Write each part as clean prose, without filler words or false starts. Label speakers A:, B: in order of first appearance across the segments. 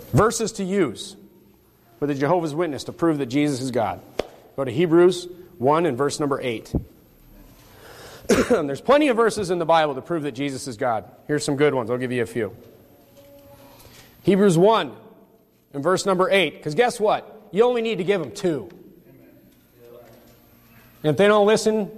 A: Verses to use for the Jehovah's Witness to prove that Jesus is God. Go to Hebrews 1 and verse number 8. There's plenty of verses in the Bible to prove that Jesus is God. Here's some good ones. I'll give you a few. Hebrews 1 and verse number 8. Because guess what? You only need to give them 2. And if they don't listen,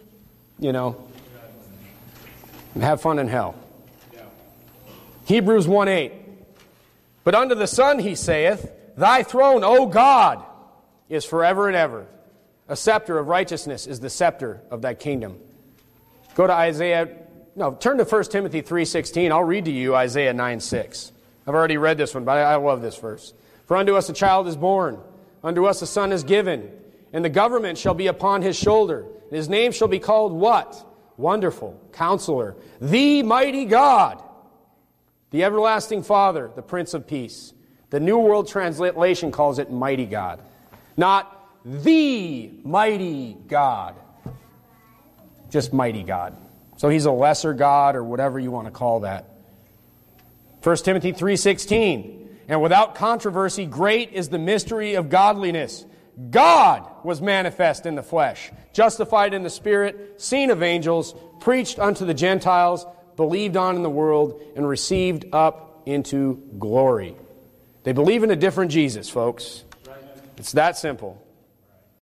A: have fun in hell. Hebrews 1:8. But unto the Son he saith, Thy throne, O God, is forever and ever. A scepter of righteousness is the scepter of thy kingdom. Go to turn to 1 Timothy 3:16. I'll read to you Isaiah 9:6. I've already read this one, but I love this verse. For unto us a child is born, unto us a son is given, and the government shall be upon his shoulder. And his name shall be called what? Wonderful, Counselor, the Mighty God, the Everlasting Father, the Prince of Peace. The New World Translation calls it Mighty God, not the Mighty God. Just Mighty God. So he's a lesser God or whatever you want to call that. 1 Timothy 3:16. And without controversy, great is the mystery of godliness. God was manifest in the flesh, justified in the Spirit, seen of angels, preached unto the Gentiles, believed on in the world, and received up into glory. They believe in a different Jesus, folks. It's that simple.